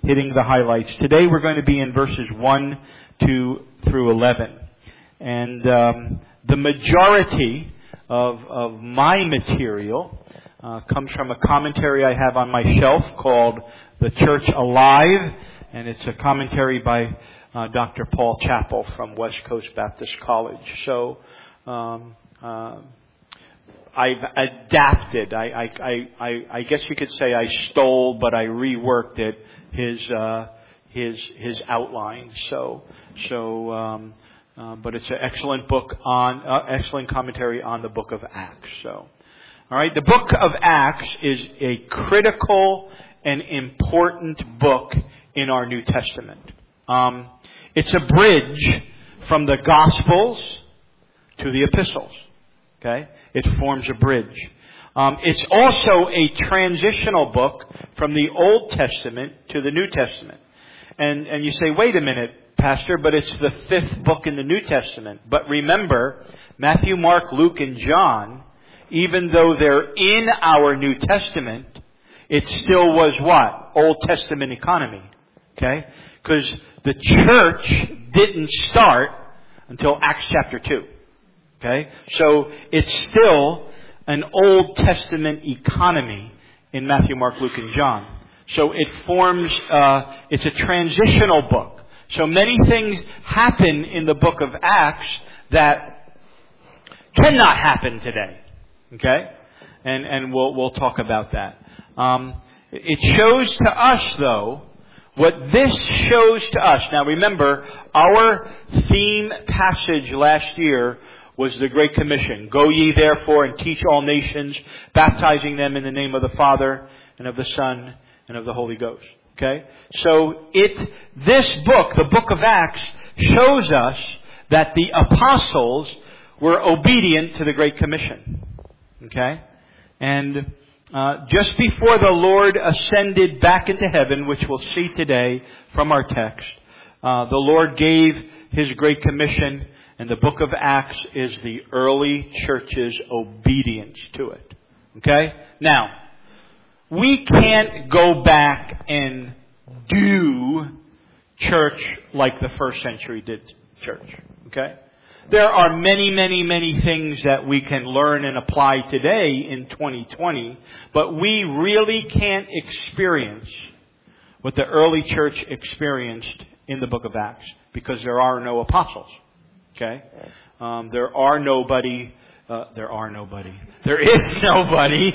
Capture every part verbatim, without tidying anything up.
hitting the highlights. Today we're going to be in verses one, two through eleven. And um, the majority of, of my material uh, comes from a commentary I have on my shelf called The Church Alive. And it's a commentary by uh, Doctor Paul Chappell from West Coast Baptist College. So um, uh, I've adapted. I, I, I, I guess you could say I stole, but I reworked it. His uh, his his outline. So so. Um, Uh, but it's an excellent book on, uh, excellent commentary on the book of Acts. So, all right, the book of Acts is a critical and important book in our New Testament. Um, it's a bridge from the Gospels to the Epistles. Okay, it forms a bridge. Um, it's also a transitional book from the Old Testament to the New Testament. And and you say, wait a minute, Pastor, but it's the fifth book in the New Testament. But remember, Matthew, Mark, Luke, and John, even though they're in our New Testament, it still was what? Old Testament economy. Okay? Because the church didn't start until Acts chapter two. Okay? So it's still an Old Testament economy in Matthew, Mark, Luke, and John. So it forms, uh, it's a transitional book. So many things happen in the book of Acts that cannot happen today. Okay? And, and we'll, we'll talk about that. Um, it shows to us though, what this shows to us. Now remember, our theme passage last year was the Great Commission. Go ye therefore and teach all nations, baptizing them in the name of the Father and of the Son and of the Holy Ghost. Okay? So it, this book, the book of Acts, shows us that the apostles were obedient to the Great Commission. Okay? And uh, just before the Lord ascended back into heaven, which we'll see today from our text, uh, the Lord gave His Great Commission, and the book of Acts is the early church's obedience to it. Okay? Now, we can't go back and do church like the first century did church. Okay? There are many, many, many things that we can learn and apply today in twenty twenty, but we really can't experience what the early church experienced in the book of Acts because there are no apostles. Okay? Um, there are nobody, uh, there are nobody. There is nobody.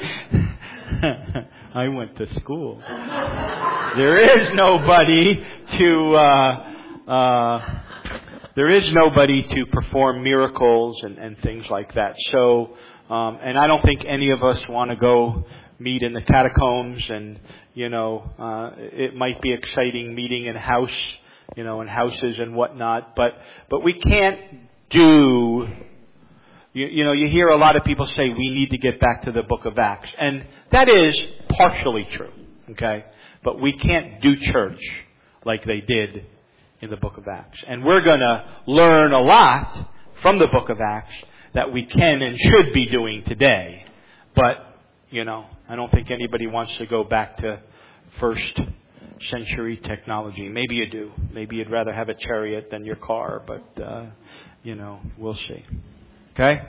I went to school. There is nobody to, uh, uh, there is nobody to perform miracles and, and things like that. So, um, and I don't think any of us want to go meet in the catacombs and, you know, uh, it might be exciting meeting in house, you know, in houses and whatnot, but, but we can't do, You, you know, you hear a lot of people say we need to get back to the book of Acts. And that is partially true. Okay? But we can't do church like they did in the book of Acts. And we're going to learn a lot from the book of Acts that we can and should be doing today. But, you know, I don't think anybody wants to go back to first century technology. Maybe you do. Maybe you'd rather have a chariot than your car. But, uh, you know, we'll see. Okay?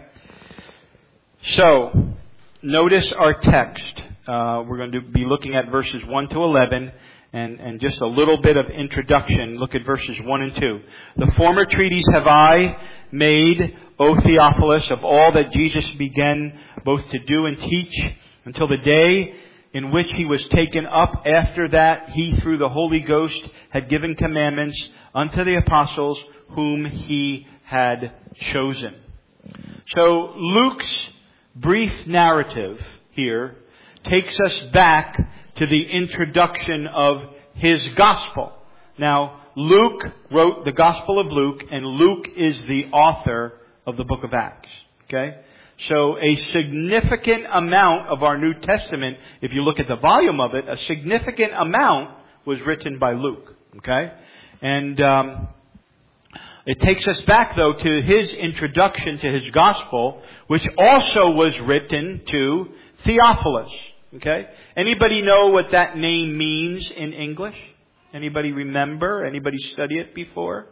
So, notice our text. Uh, we're going to be looking at verses one to eleven and, and just a little bit of introduction. Look at verses one and two. The former treatise have I made, O Theophilus, of all that Jesus began both to do and teach until the day in which He was taken up. After that, He through the Holy Ghost had given commandments unto the apostles whom He had chosen. So Luke's brief narrative here takes us back to the introduction of his gospel. Now, Luke wrote the Gospel of Luke, and Luke is the author of the book of Acts. Okay? So a significant amount of our New Testament, if you look at the volume of it, a significant amount was written by Luke. Okay? And um it takes us back, though, to his introduction to his gospel, which also was written to Theophilus. Okay? Anybody know what that name means in English? Anybody remember? Anybody study it before?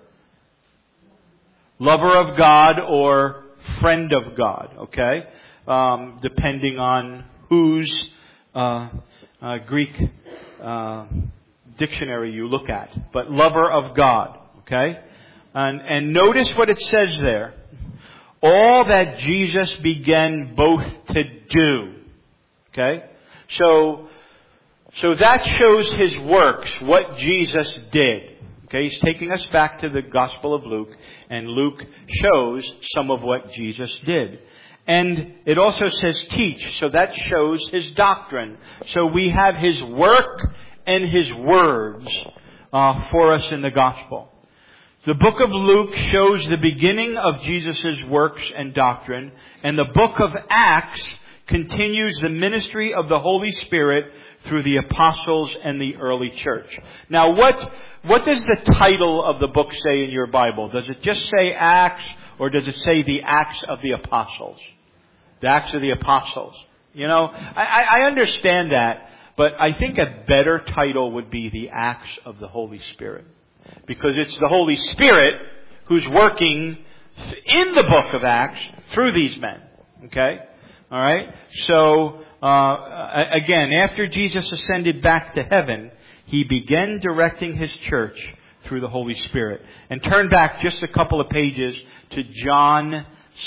Lover of God or friend of God, okay? Um, depending on whose uh, uh, Greek uh, dictionary you look at. But lover of God, okay? And, and notice what it says there. All that Jesus began both to do. Okay? So, so that shows His works, what Jesus did. Okay? He's taking us back to the Gospel of Luke, and Luke shows some of what Jesus did. And it also says teach, so that shows His doctrine. So we have His work and His words uh, for us in the Gospel. The book of Luke shows the beginning of Jesus' works and doctrine, and the book of Acts continues the ministry of the Holy Spirit through the apostles and the early church. Now, what what does the title of the book say in your Bible? Does it just say Acts, or does it say the Acts of the Apostles? The Acts of the Apostles. You know, I, I understand that, but I think a better title would be the Acts of the Holy Spirit. Because it's the Holy Spirit who's working in the book of Acts through these men. Okay? Alright? So, uh, again, after Jesus ascended back to heaven, He began directing His church through the Holy Spirit. And turn back just a couple of pages to John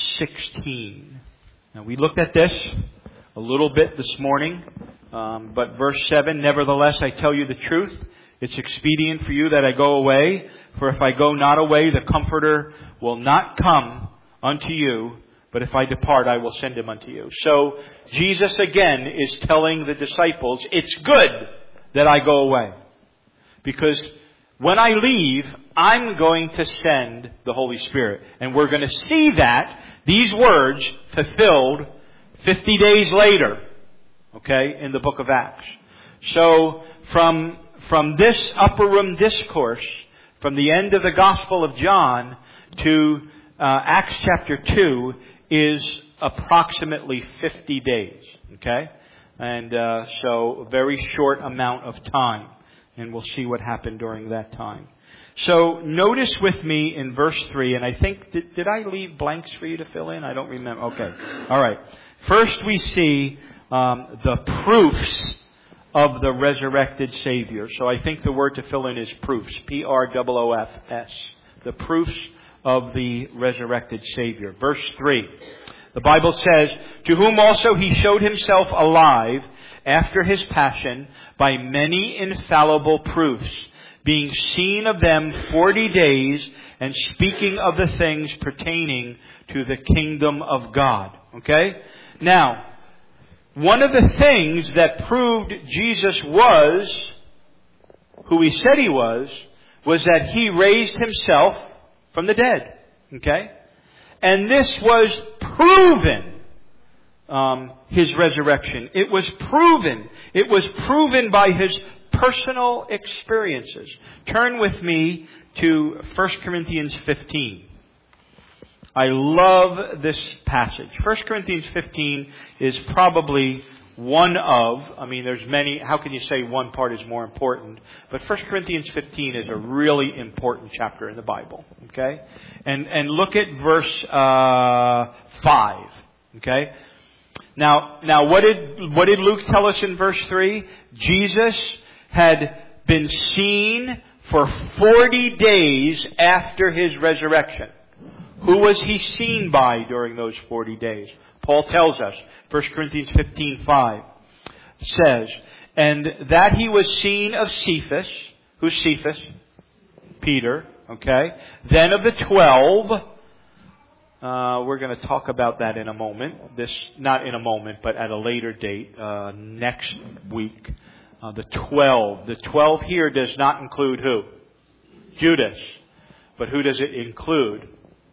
sixteen. Now, we looked at this a little bit this morning. Um, but verse seven, nevertheless, I tell you the truth. It's expedient for you that I go away. For if I go not away, the Comforter will not come unto you. But if I depart, I will send Him unto you. So, Jesus again is telling the disciples, it's good that I go away. Because when I leave, I'm going to send the Holy Spirit. And we're going to see that, these words, fulfilled fifty days later. Okay, in the book of Acts. So, from From this upper room discourse, from the end of the Gospel of John to uh, Acts chapter two, is approximately fifty days. Okay? And uh, so a very short amount of time. And we'll see what happened during that time. So notice with me in verse three, and I think, did, did I leave blanks for you to fill in? I don't remember. Okay. All right. First we see um, the proofs of the resurrected Savior. So I think the word to fill in is proofs. P R O O F S. The proofs of the resurrected Savior. Verse three. The Bible says, to whom also He showed Himself alive after His passion by many infallible proofs, being seen of them forty days and speaking of the things pertaining to the kingdom of God. Okay? Now, one of the things that proved Jesus was who He said He was, was that He raised Himself from the dead. Okay? And this was proven, um, His resurrection. It was proven. It was proven by His personal experiences. Turn with me to First Corinthians fifteen. I love this passage. First Corinthians fifteen is probably one of, I mean there's many, how can you say one part is more important? But First Corinthians fifteen is a really important chapter in the Bible. Okay? And and look at verse uh five. Okay? Now now what did what did Luke tell us in verse three? Jesus had been seen for forty days after His resurrection. Who was He seen by during those forty days? Paul tells us, First Corinthians fifteen five says, and that He was seen of Cephas. Who's Cephas? Peter. Okay. Then of the twelve. Uh, we're going to talk about that in a moment. This, not in a moment, but at a later date, uh, next week. Uh, the twelve. The twelve here does not include who? Judas. But who does it include?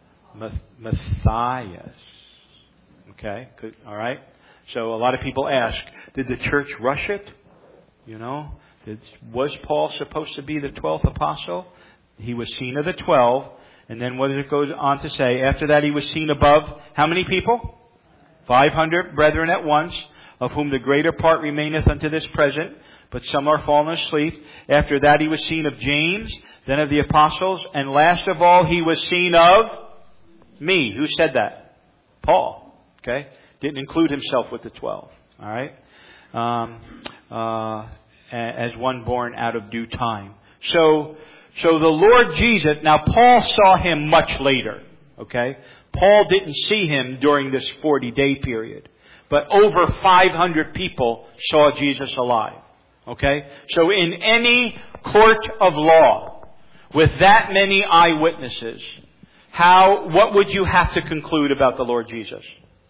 Matthias. Okay, good. All right. So a lot of people ask, did the church rush it? You know, did, was Paul supposed to be the twelfth apostle? He was seen of the twelve, and then what does it go on to say? After that, he was seen above how many people? Five hundred brethren at once, of whom the greater part remaineth unto this present, but some are fallen asleep. After that he was seen of James, then of the apostles, and last of all he was seen of me. Who said that? Paul. Okay? Didn't include himself with the twelve. Alright? Um, uh, as one born out of due time. So, so the Lord Jesus, now Paul saw him much later. Okay? Paul didn't see him during this forty day period. But over five hundred people saw Jesus alive. Okay? So in any court of law, with that many eyewitnesses, how, what would you have to conclude about the Lord Jesus?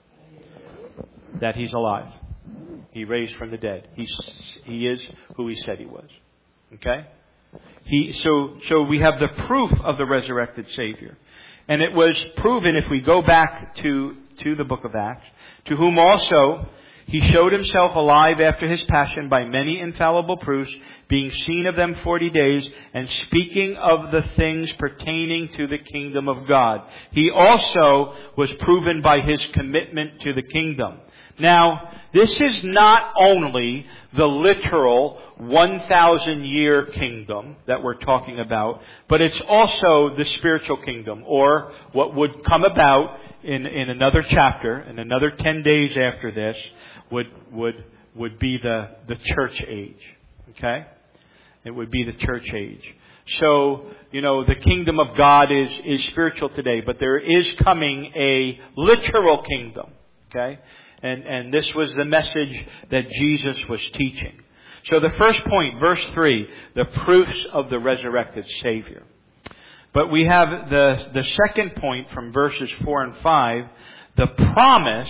That He's alive. He raised from the dead. He's, he is who He said He was. Okay? He, so, so we have the proof of the resurrected Savior. And it was proven, if we go back to, to the book of Acts, to whom also He showed Himself alive after His passion by many infallible proofs, being seen of them forty days, and speaking of the things pertaining to the kingdom of God. He also was proven by His commitment to the kingdom. Now, this is not only the literal one thousand year kingdom that we're talking about, but it's also the spiritual kingdom, or what would come about in, in another chapter, in another ten days after this, would, would, would be the, the church age. Okay? It would be the church age. So, you know, the kingdom of God is, is spiritual today, but there is coming a literal kingdom. Okay? And, and this was the message that Jesus was teaching. So the first point, verse three, the proofs of the resurrected Savior. But we have the, the second point from verses four and five, the promise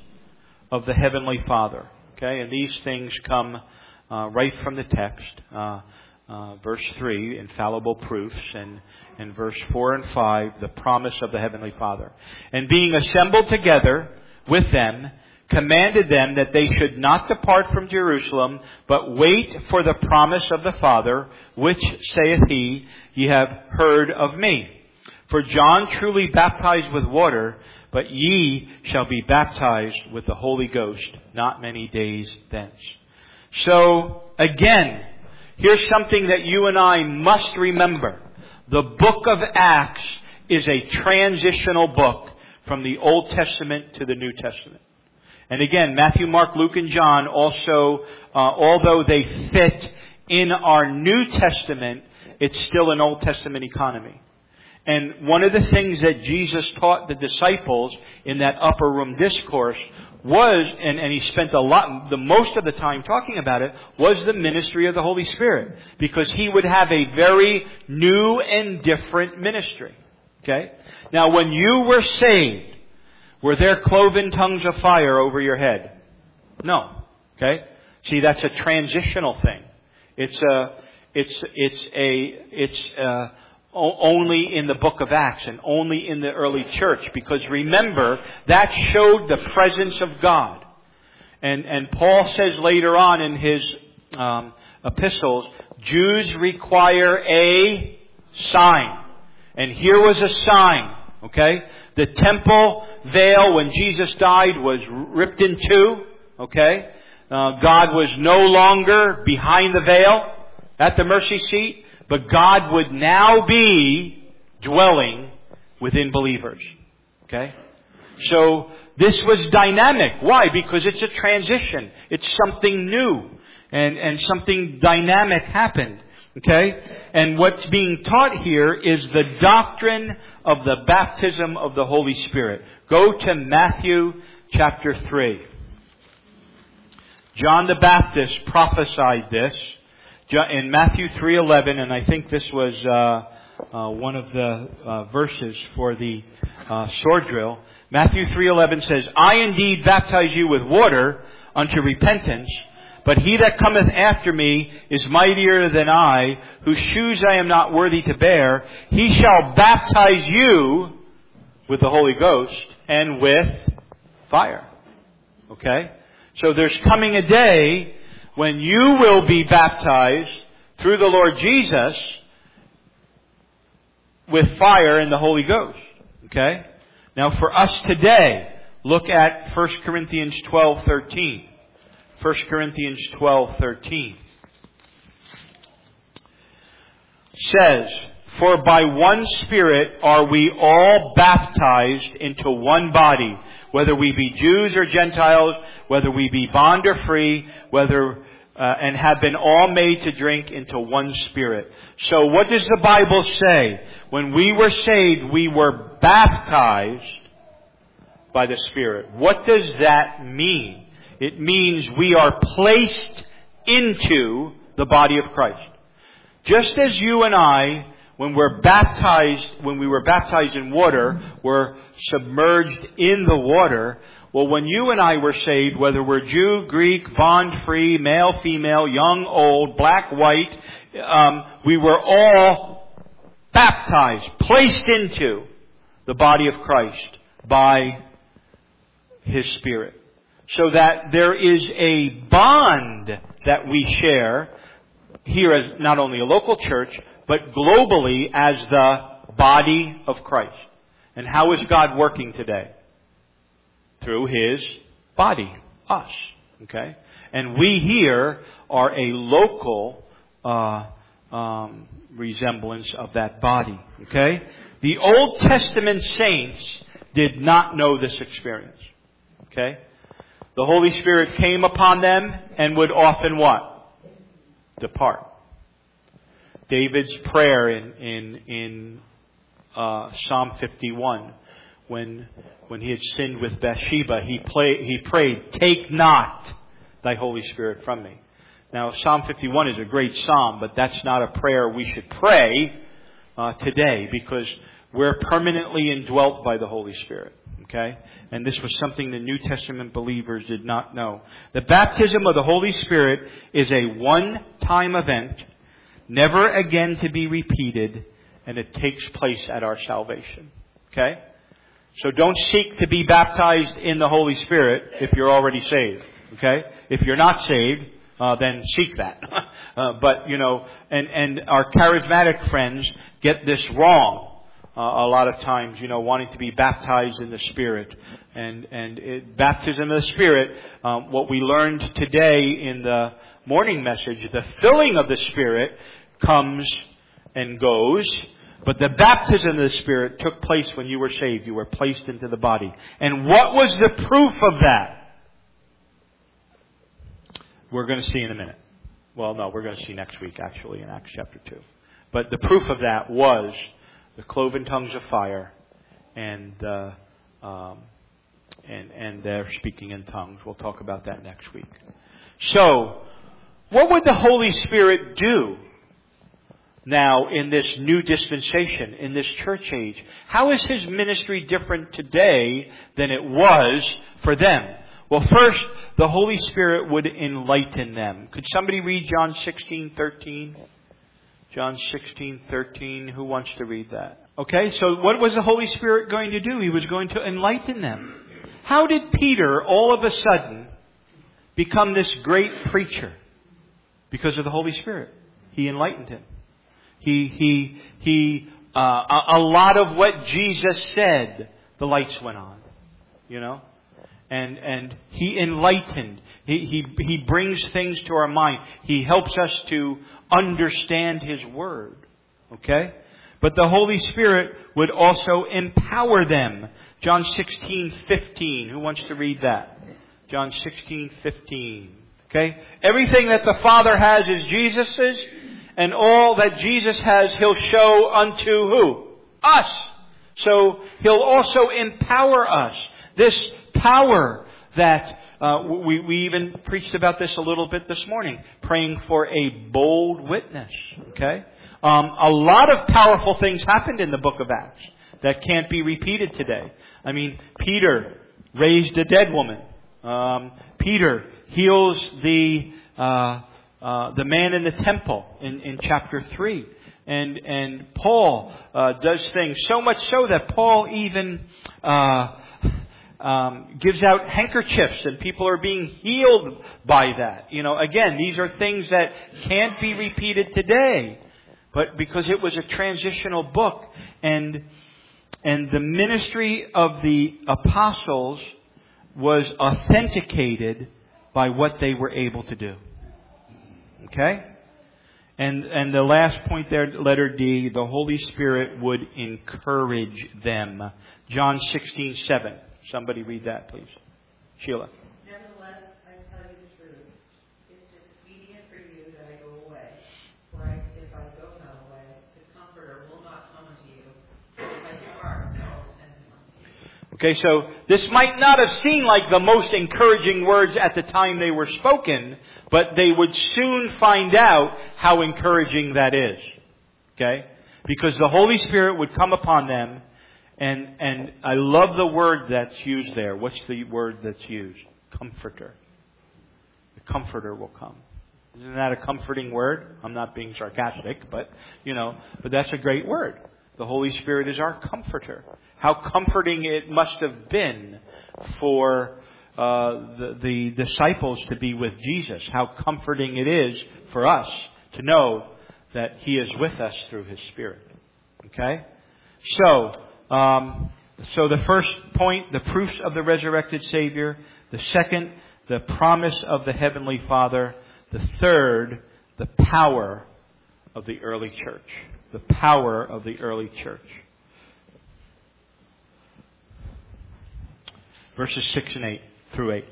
of the Heavenly Father. Okay, and these things come uh, right from the text. Uh, uh, verse three, infallible proofs, and, and verse four and five, the promise of the Heavenly Father. And being assembled together with them, commanded them that they should not depart from Jerusalem, but wait for the promise of the Father, which saith he, ye have heard of me. For John truly baptized with water, but ye shall be baptized with the Holy Ghost not many days thence. So, again, here's something that you and I must remember. The book of Acts is a transitional book from the Old Testament to the New Testament. And again, Matthew, Mark, Luke, and John also, uh, although they fit in our New Testament, it's still an Old Testament economy. And one of the things that Jesus taught the disciples in that upper room discourse was, and, and he spent a lot, the most of the time talking about it, was the ministry of the Holy Spirit. Because he would have a very new and different ministry. Okay? Now, when you were saved, were there cloven tongues of fire over your head? No. Okay? See, that's a transitional thing. It's a, it's, it's a, it's uh, only in the book of Acts and only in the early church. Because remember, that showed the presence of God. And, and Paul says later on in his um, epistles, Jews require a sign. And here was a sign. Okay? The temple veil when Jesus died was ripped in two. Okay? Uh, God was no longer behind the veil at the mercy seat, but God would now be dwelling within believers. Okay? So this was dynamic. Why? Because it's a transition. It's something new. And, and something dynamic happened. Okay? And what's being taught here is the doctrine of the baptism of the Holy Spirit. Go to Matthew chapter three. John the Baptist prophesied this in Matthew three eleven, and I think this was uh, uh, one of the uh, verses for the uh, sword drill. Matthew three eleven says, I indeed baptize you with water unto repentance, but he that cometh after me is mightier than I, whose shoes I am not worthy to bear. He shall baptize you with the Holy Ghost and with fire. Okay? So there's coming a day when you will be baptized through the Lord Jesus with fire and the Holy Ghost. Okay? Now for us today, look at First Corinthians twelve thirteen. First Corinthians twelve thirteen says, "For by one Spirit are we all baptized into one body, whether we be Jews or Gentiles, whether we be bond or free, whether uh, and have been all made to drink into one Spirit." So what does the Bible say? When we were saved, we were baptized by the Spirit. What does that mean? It means we are placed into the body of Christ. Just as you and I, when we're baptized, when we were baptized in water, were submerged in the water. Well, when you and I were saved, whether we're Jew, Greek, bond, free, male, female, young, old, black, white, um, we were all baptized, placed into the body of Christ by His Spirit. So that there is a bond that we share here as not only a local church, but globally as the body of Christ. And how is God working today? Through His body, us. Okay? And we here are a local uh, um, resemblance of that body. Okay? The Old Testament saints did not know this experience. Okay? The Holy Spirit came upon them and would often what? Depart. David's prayer in in in uh, Psalm fifty-one, when when he had sinned with Bathsheba, he play, he prayed, "Take not thy Holy Spirit from me." Now, Psalm fifty-one is a great psalm, but that's not a prayer we should pray uh, today, because we're permanently indwelt by the Holy Spirit. Okay? And this was something the New Testament believers did not know. The baptism of the Holy Spirit is a one-time event, never again to be repeated, and it takes place at our salvation. Okay? So don't seek to be baptized in the Holy Spirit if you're already saved. Okay? If you're not saved, uh, then seek that. uh, but, you know, and, and our charismatic friends get this wrong. Uh, a lot of times, you know, wanting to be baptized in the Spirit. And, and it, baptism of the Spirit, um, what we learned today in the morning message, the filling of the Spirit comes and goes, but the baptism of the Spirit took place when you were saved. You were placed into the body. And what was the proof of that? We're going to see in a minute. Well, no, we're going to see next week, actually, in Acts chapter two. But the proof of that was the cloven tongues of fire, and uh, um, and and they're speaking in tongues. We'll talk about that next week. So, what would the Holy Spirit do now in this new dispensation, in this church age? How is His ministry different today than it was for them? Well, first, the Holy Spirit would enlighten them. Could somebody read John sixteen thirteen? John sixteen thirteen. Who wants to read that? Okay, so what was the Holy Spirit going to do? He was going to enlighten them. How did Peter all of a sudden become this great preacher? Because of the Holy Spirit. He enlightened him. He, he, he, uh, a, a lot of what Jesus said, the lights went on. You know? And, and He enlightened. He, he, He brings things to our mind. He helps us to understand His Word. Okay? But the Holy Spirit would also empower them. John sixteen fifteen. Who wants to read that? John sixteen fifteen. Okay? Everything that the Father has is Jesus's, and all that Jesus has He'll show unto who? Us. So He'll also empower us. This power that uh, we, we even preached about this a little bit this morning, praying for a bold witness. Okay? Um, a lot of powerful things happened in the book of Acts that can't be repeated today. I mean, Peter raised a dead woman. Um, Peter heals the uh, uh, the man in the temple in, in chapter three. And and Paul uh, does things so much so that Paul even uh, um, gives out handkerchiefs, and people are being healed by that. You know, again, these are things that can't be repeated today, but because it was a transitional book, and and the ministry of the apostles was authenticated by what they were able to do. Okay? And and the last point there, letter D, the Holy Spirit would encourage them. John sixteen seven. Somebody read that, please. Sheila. Nevertheless, I tell you the truth. It's expedient for you that I go away. For I, if I go not away, the Comforter will not come unto you. But if I depart, I will send him unto you. Okay, so this might not have seemed like the most encouraging words at the time they were spoken, but they would soon find out how encouraging that is. Okay? Because the Holy Spirit would come upon them, and and I love the word that's used there. What's the word that's used? Comforter. The Comforter will come. Isn't that a comforting word? I'm not being sarcastic, but, you know, but that's a great word. The Holy Spirit is our comforter. How comforting it must have been for uh, the, the disciples to be with Jesus. How comforting it is for us to know that He is with us through His Spirit. Okay? So, um, so the first point, the proofs of the resurrected Savior. The second, the promise of the Heavenly Father. The third, the power of the early church. The power of the early church. Verses six and eight through eight.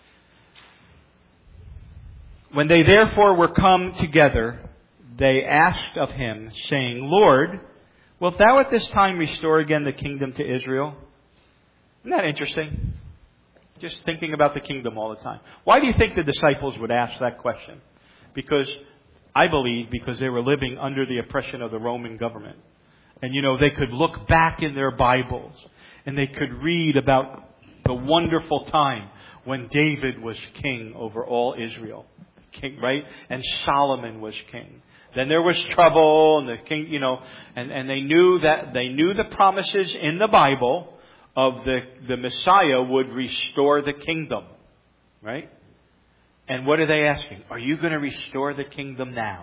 When they therefore were come together, they asked of Him, saying, Lord, wilt Thou at this time restore again the kingdom to Israel? Isn't that interesting? Just thinking about the kingdom all the time. Why do you think the disciples would ask that question? Because, I believe, because they were living under the oppression of the Roman government. And, you know, they could look back in their Bibles and they could read about the wonderful time when David was king over all Israel. King, right? And Solomon was king. Then there was trouble and the king, you know, and, and they knew that, they knew the promises in the Bible of the, the Messiah would restore the kingdom. Right? And what are they asking? Are you going to restore the kingdom now?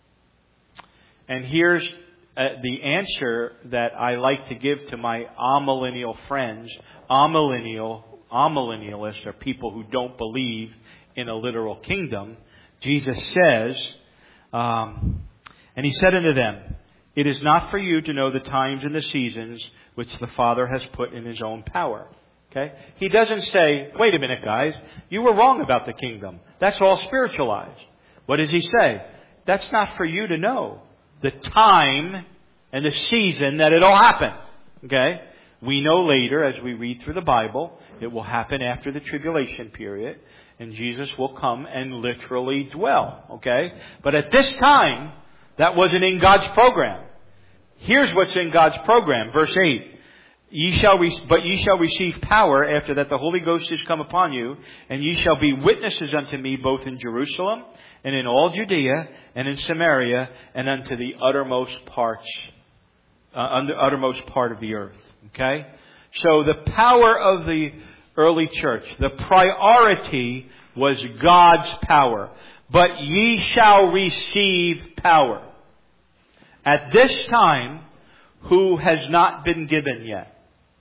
And here's uh, the answer that I like to give to my amillennial friends. Amillennial, amillennialists are people who don't believe in a literal kingdom. Jesus says, um, and He said unto them, it is not for you to know the times and the seasons which the Father has put in His own power. Okay? He doesn't say, wait a minute, guys, you were wrong about the kingdom. That's all spiritualized. What does He say? That's not for you to know the time and the season that it'll happen. Okay? We know later, as we read through the Bible, it will happen after the tribulation period, and Jesus will come and literally dwell. Okay? But at this time, that wasn't in God's program. Here's what's in God's program. Verse eight. Ye shall re- but ye shall receive power after that the Holy Ghost is come upon you, and ye shall be witnesses unto me both in Jerusalem and in all Judea and in Samaria and unto the uttermost parts, uh, under uttermost part of the earth. Okay? So the power of the early church, the priority was God's power. But ye shall receive power. At this time, who has not been given yet?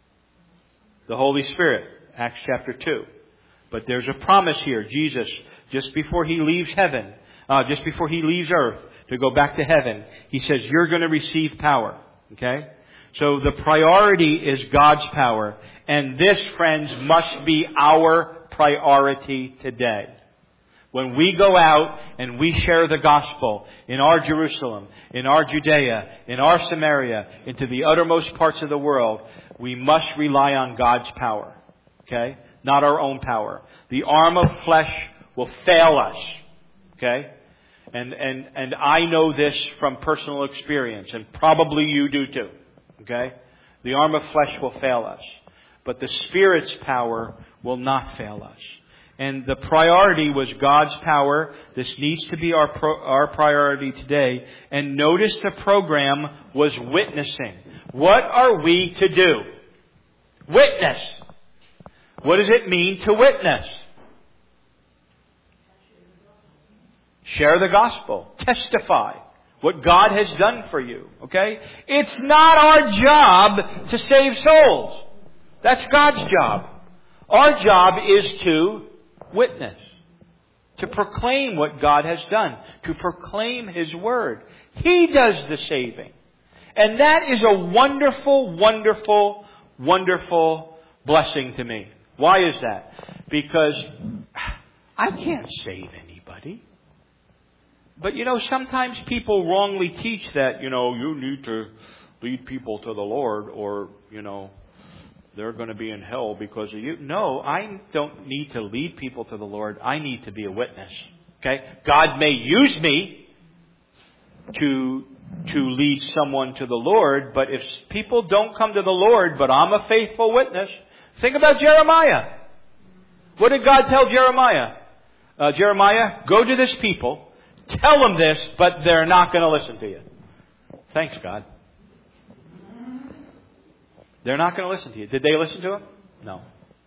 The Holy Spirit. Acts chapter two. But there's a promise here. Jesus, just before He leaves heaven, uh, just before He leaves earth to go back to heaven, He says, you're going to receive power. Okay? So the priority is God's power. And this, friends, must be our priority today. When we go out and we share the gospel in our Jerusalem, in our Judea, in our Samaria, into the uttermost parts of the world, we must rely on God's power. Okay? Not our own power. The arm of flesh will fail us. Okay? And, and, and I know this from personal experience, and probably you do too. Okay? The arm of flesh will fail us. But the Spirit's power will not fail us. And the priority was God's power. This needs to be our pro, our priority today. And notice the program was witnessing. What are we to do? Witness. What does it mean to witness? Share the gospel. Testify what God has done for you. Okay? It's not our job to save souls. That's God's job. Our job is to witness. To proclaim what God has done. To proclaim His Word. He does the saving. And that is a wonderful, wonderful, wonderful blessing to me. Why is that? Because I can't save anybody. But you know, sometimes people wrongly teach that, you know, you need to lead people to the Lord or, you know, they're going to be in hell because of you. No, I don't need to lead people to the Lord. I need to be a witness. Okay? God may use me to to lead someone to the Lord, but if people don't come to the Lord, but I'm a faithful witness, think about Jeremiah. What did God tell Jeremiah? Uh, Jeremiah, go to this people, tell them this, but they're not going to listen to you. Thanks, God. They're not going to listen to you. Did they listen to him? No.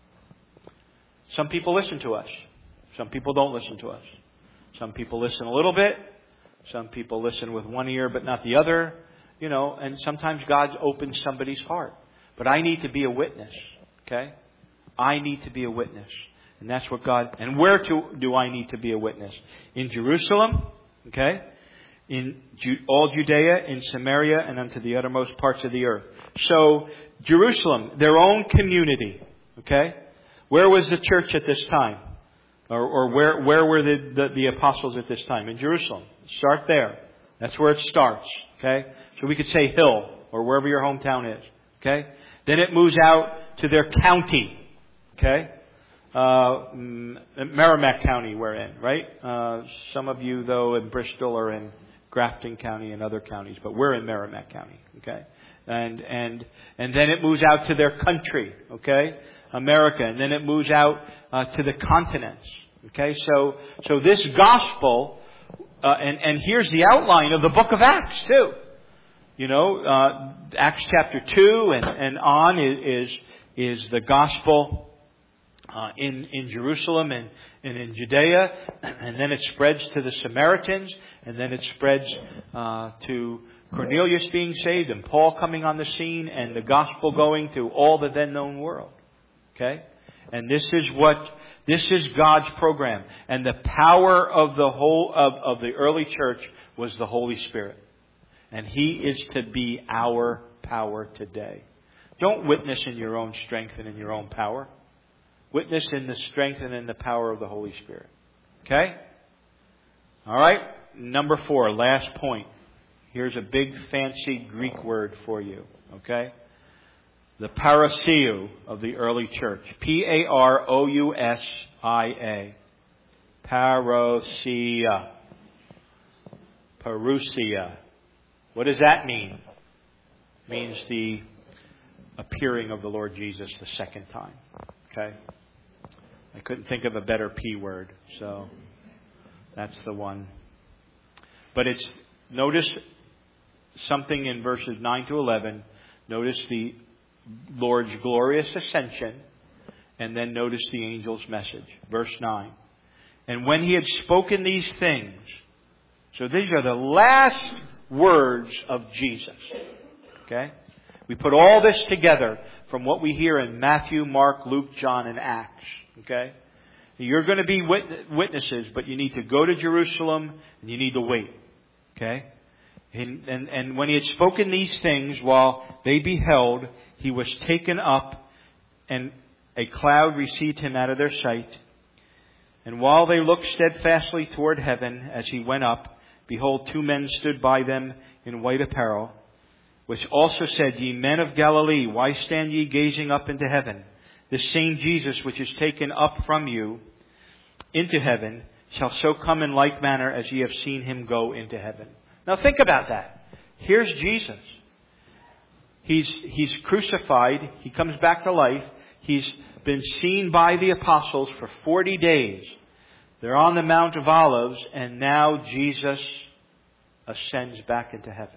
Some people listen to us. Some people don't listen to us. Some people listen a little bit. Some people listen with one ear but not the other. You know, and sometimes God opens somebody's heart. But I need to be a witness. Okay? I need to be a witness. And that's what God... And where to, do I need to be a witness? In Jerusalem. Okay? In Ju- all Judea, in Samaria, and unto the uttermost parts of the earth. So, Jerusalem, their own community. Okay? Where was the church at this time? Or, or where, where were the, the, the apostles at this time? In Jerusalem. Start there. That's where it starts. Okay? So we could say Hill, or wherever your hometown is. Okay? Then it moves out to their county. Okay? Uh, Merrimack County we're in, right? Uh, some of you, though, in Bristol are in Grafton County and other counties, but we're in Merrimack County. Okay? And, and, and then it moves out to their country. Okay? America. And then it moves out uh, to the continents. Okay? So, so this gospel, uh, and, and here's the outline of the book of Acts, too. You know, uh, Acts chapter two and, and on is, is the gospel uh, in, in Jerusalem and, and in Judea. And then it spreads to the Samaritans. And then it spreads uh, to Cornelius being saved and Paul coming on the scene and the gospel going to all the then known world. Okay? And this is what, this is God's program. And the power of the whole, of, of the early church was the Holy Spirit. And He is to be our power today. Don't witness in your own strength and in your own power. Witness in the strength and in the power of the Holy Spirit. Okay? Alright? Number four, last point. Here's a big fancy Greek word for you. Okay? The parousia of the early church. P A R O U S I A. Parousia. Parousia. What does that mean? It means the appearing of the Lord Jesus the second time. Okay? I couldn't think of a better P word, so that's the one. But it's, notice something in verses nine to eleven. Notice the Lord's glorious ascension, and then notice the angel's message. Verse nine. And when He had spoken these things, so these are the last words of Jesus. Okay? We put all this together from what we hear in Matthew, Mark, Luke, John, and Acts. Okay? You're going to be witnesses, but you need to go to Jerusalem and you need to wait. Okay? And, and, and when He had spoken these things, while they beheld, He was taken up, and a cloud received Him out of their sight. And while they looked steadfastly toward heaven as He went up, behold, two men stood by them in white apparel, which also said, Ye men of Galilee, why stand ye gazing up into heaven? This same Jesus which is taken up from you into heaven shall so come in like manner as ye have seen Him go into heaven. Now think about that. Here's Jesus. He's, he's crucified. He comes back to life. He's been seen by the apostles for forty days. They're on the Mount of Olives, and now Jesus ascends back into heaven.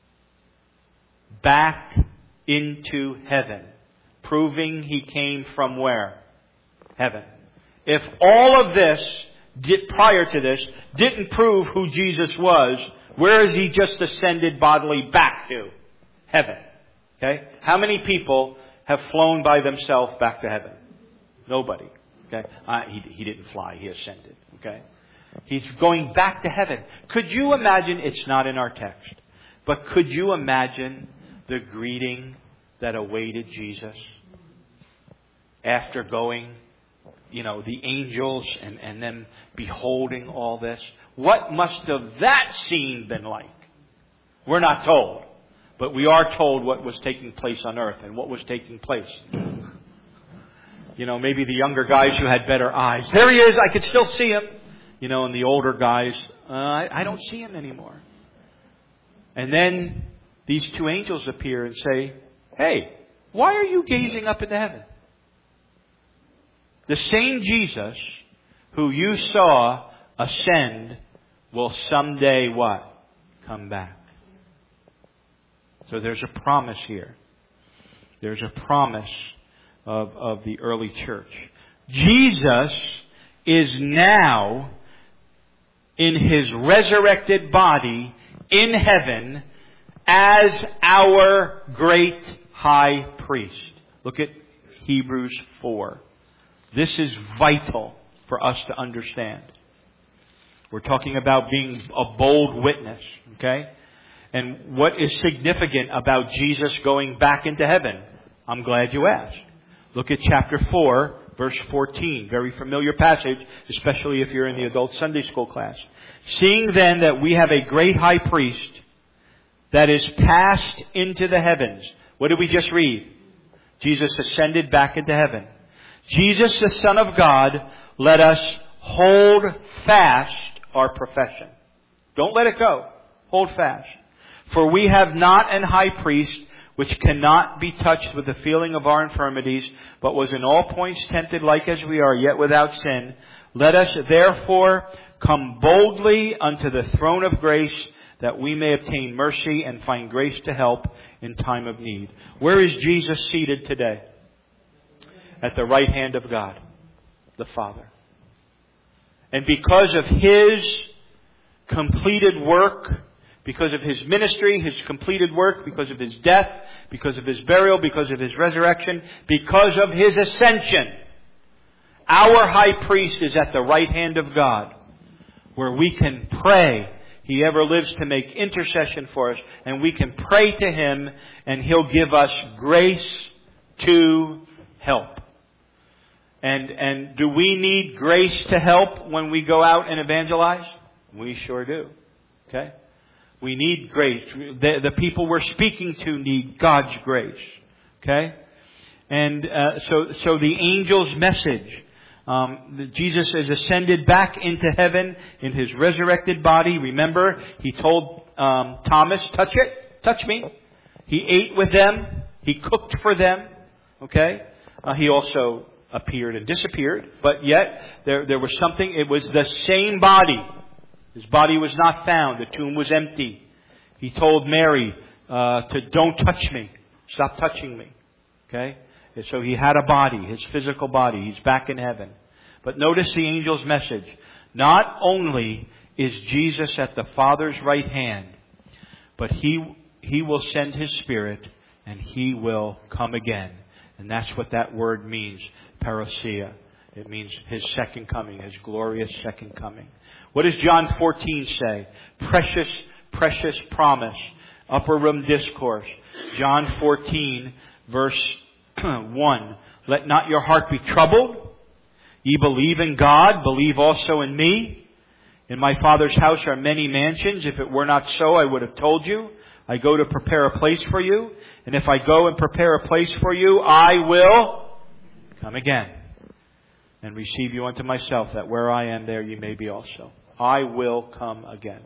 Back into heaven. Proving He came from where? Heaven. If all of this, did, prior to this, didn't prove who Jesus was, where is He just ascended bodily back to? Heaven. Okay? How many people have flown by themselves back to heaven? Nobody. Okay? Uh, he, he didn't fly. He ascended. Okay? He's going back to heaven. Could you imagine, it's not in our text, but could you imagine the greeting that awaited Jesus after going, you know, the angels and, and them beholding all this? What must have that scene been like? We're not told. But we are told what was taking place on earth and what was taking place. You know, maybe the younger guys who had better eyes. There he is. I could still see him. You know, and the older guys, uh, I, I don't see him anymore. And then these two angels appear and say, hey, why are you gazing up into heaven? The same Jesus who you saw ascend will someday what? Come back. So there's a promise here. There's a promise of, of the early church. Jesus is now in His resurrected body in heaven as our great high priest. Look at Hebrews four. This is vital for us to understand. We're talking about being a bold witness, okay? And what is significant about Jesus going back into heaven? I'm glad you asked. Look at chapter four, verse fourteen. Very familiar passage, especially if you're in the adult Sunday school class. Seeing then that we have a great high priest that is passed into the heavens. What did we just read? Jesus ascended back into heaven. Jesus, the Son of God, let us hold fast our profession. Don't let it go. Hold fast. For we have not an high priest which cannot be touched with the feeling of our infirmities, but was in all points tempted like as we are, yet without sin. Let us therefore come boldly unto the throne of grace, that we may obtain mercy and find grace to help in time of need. Where is Jesus seated today? At the right hand of God, the Father. And because of His completed work, because of His ministry, His completed work, because of His death, because of His burial, because of His resurrection, because of His ascension, our high priest is at the right hand of God, where we can pray. He ever lives to make intercession for us, and we can pray to Him, and He'll give us grace to help. And, and do we need grace to help when we go out and evangelize? We sure do. Okay? We need grace. The, the people we're speaking to need God's grace. Okay? And uh, so, so the angel's message. Um, Jesus is ascended back into heaven in His resurrected body. Remember, He told um, Thomas, touch it, touch me. He ate with them. He cooked for them. Okay? Uh, he also appeared and disappeared. But yet, there, there was something. It was the same body. His body was not found. The tomb was empty. He told Mary uh, to don't touch me. Stop touching me. Okay? And so He had a body, His physical body. He's back in heaven. But notice the angel's message. Not only is Jesus at the Father's right hand, but He, he will send His Spirit and He will come again. And that's what that word means, parousia. It means His second coming, His glorious second coming. What does John fourteen say? Precious, precious promise. Upper room discourse. John fourteen, verse one. Let not your heart be troubled. Ye believe in God, believe also in me. In my Father's house are many mansions. If it were not so, I would have told you. I go to prepare a place for you. And if I go and prepare a place for you, I will come again and receive you unto myself, that where I am, there you may be also. I will come again.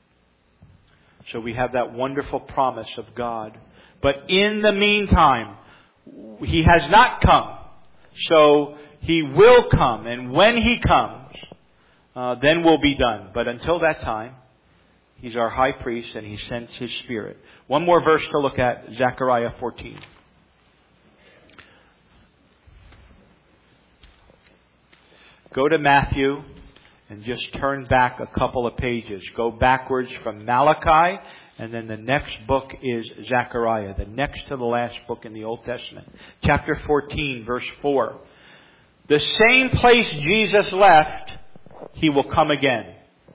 So we have that wonderful promise of God. But in the meantime, He has not come. So He will come. And when He comes, uh, then we'll be done. But until that time, He's our high priest and He sends His Spirit. One more verse to look at, Zechariah fourteen. Go to Matthew and just turn back a couple of pages. Go backwards from Malachi, and then the next book is Zechariah, the next to the last book in the Old Testament. Chapter fourteen, verse four. The same place Jesus left, He will come again.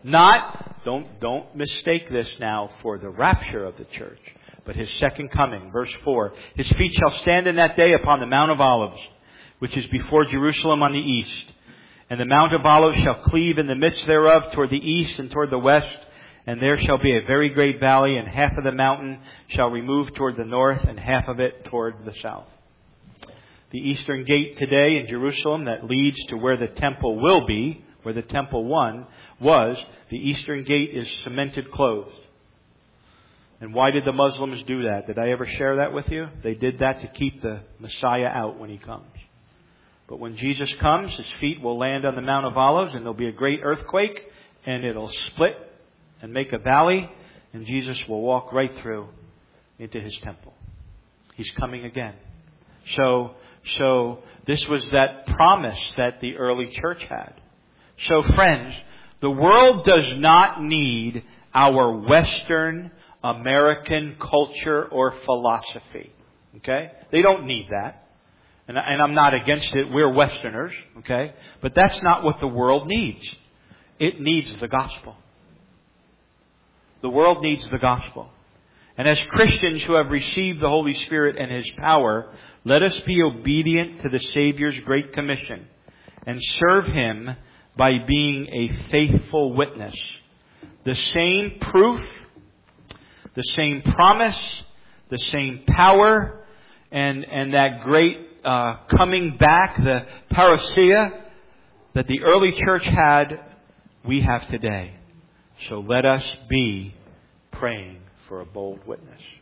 Not, don't, don't mistake this now for the rapture of the church, but His second coming. Verse four. His feet shall stand in that day upon the Mount of Olives, which is before Jerusalem on the east. And the Mount of Olives shall cleave in the midst thereof toward the east and toward the west. And there shall be a very great valley, and half of the mountain shall remove toward the north, and half of it toward the south. The eastern gate today in Jerusalem that leads to where the temple will be, where the temple one was, the eastern gate is cemented closed. And why did the Muslims do that? Did I ever share that with you? They did that to keep the Messiah out when He comes. But when Jesus comes, His feet will land on the Mount of Olives, and there'll be a great earthquake, and it'll split and make a valley, and Jesus will walk right through into His temple. He's coming again. So, so this was that promise that the early church had. So friends, the world does not need our Western American culture or philosophy. Okay? They don't need that. And, and I'm not against it. We're Westerners. Okay? But that's not what the world needs. It needs the gospel. The world needs the gospel. And as Christians who have received the Holy Spirit and His power, let us be obedient to the Savior's great commission and serve Him by being a faithful witness. The same proof, the same promise, the same power, and, and that great uh, coming back, the parousia that the early church had, we have today. So let us be praying for a bold witness.